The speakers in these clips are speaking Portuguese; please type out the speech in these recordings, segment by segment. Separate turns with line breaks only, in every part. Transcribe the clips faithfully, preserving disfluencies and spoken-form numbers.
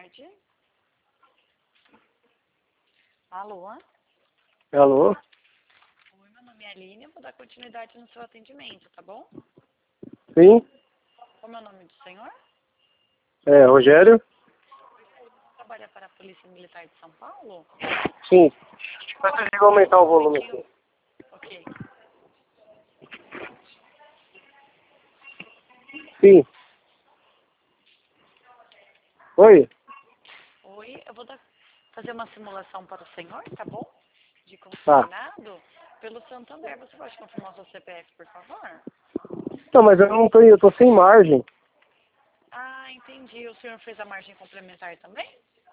tarde. Alô?
Alô?
Oi, meu nome é Aline, eu vou dar continuidade no seu atendimento, tá bom?
Sim?
Qual é o nome do senhor?
É, Rogério?
Trabalha para a Polícia Militar de São Paulo?
Sim. Mas eu vou aumentar o volume aqui.
Ok.
Sim. Oi?
Oi, eu vou dar, fazer uma simulação para o senhor, tá bom? De
Tá.
consignado pelo Santander. Você pode confirmar o seu C P F, por favor?
Não, mas eu não tô, eu tô sem margem.
Ah, entendi. O senhor fez a margem complementar também?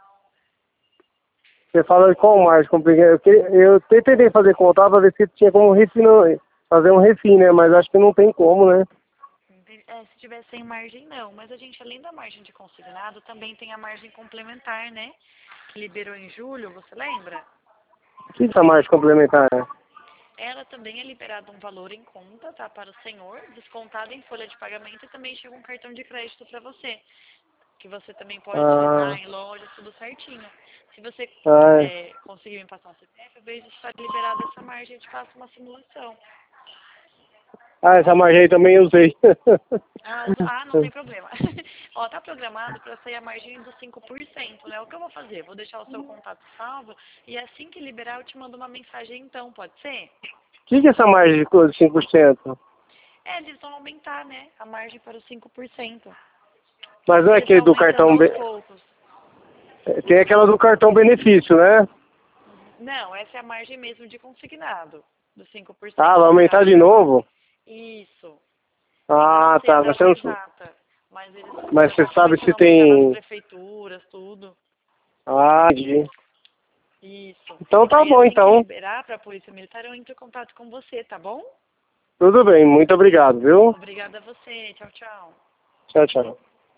Você fala de qual margem? Compliquei. Eu, que- eu tentei fazer contar pra ver se tinha como refino, fazer um refim, né? Mas acho que não tem como, né?
Entendi. É, se tiver sem margem, não. Mas a gente, além da margem de consignado, também tem a margem complementar, né? Que liberou em julho, você lembra?
O que é essa margem complementar?
Ela também é liberada um valor em conta, tá? Para o senhor, descontado em folha de pagamento e também chega um cartão de crédito para você. Que você também pode
Ah,
utilizar em loja, tudo certinho. Se você
ah, é.
quiser conseguir me passar um C P F, eu vejo se está liberada essa margem e te faço uma simulação.
Ah, essa margem aí também eu usei.
Ah, usa- ah, não tem problema. Ó, tá programado para sair a margem dos cinco por cento, né? O que eu vou fazer? Vou deixar o seu contato salvo e assim que liberar eu te mando uma mensagem então, pode ser?
O que que é essa margem de cinco por cento?
É, eles vão aumentar, né? A margem para os cinco por cento.
Mas não é
Eles estão
aquele do
aumentando
cartão...
aos
be-
poucos.
Tem aquela do cartão benefício, né?
Não, essa é a margem mesmo de consignado, dos cinco por
Ah,
cento
vai
que está
aumentar de
programado.
novo?
Isso. Ainda não
Ah,
sei a
tá. Mas, você
data
não...
exata, mas eles
Mas
já
você
estão
sabe
começando
se
a aumentar nas
tem...
prefeituras, tudo.
Ah, entendi.
Isso.
Então tá
Aí
bom,
assim que
então.
liberar para a Polícia Militar, eu entro em contato com você, tá bom?
Tudo bem, muito obrigado, viu?
Obrigada a você. Tchau, tchau.
Tchau, tchau.